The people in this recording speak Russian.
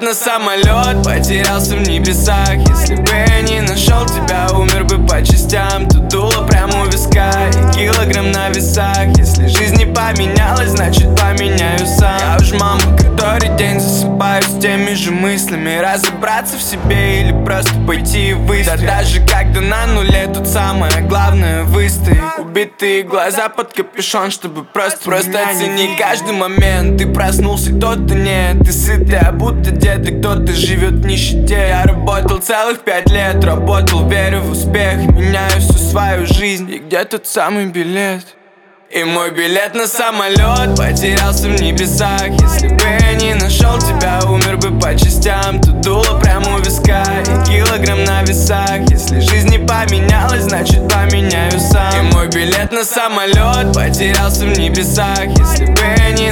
на самолет, потерялся в небесах. Если бы я не нашел тебя, умер бы по частям. Тут дуло прямо у виска и килограмм на весах. Если жизнь не поменялась, значит поменяю сам. Я уж, мама, который день засыпаю с теми же мыслями. Разобраться в себе или просто пойти и выстоять. Да даже когда на нуле, тут самое главное выстоять. Убитые глаза под капюшон, чтобы просто оцени каждый момент. Ты проснулся, кто-то нет. Ты сытый, а будто дед, и кто-то живет в нищете. Я работал целых 5 лет, работал, верю в успех. Меняю всю свою жизнь, и где тот самый билет? И мой билет на самолет потерялся в небесах. Если бы я не нашел тебя, умер бы по частям. Тут дуло прямо у виска и килограмм на весах. Если жизнь не поменялась, значит поменяю сам. И мой билет на самолет потерялся в небесах. Если бы я не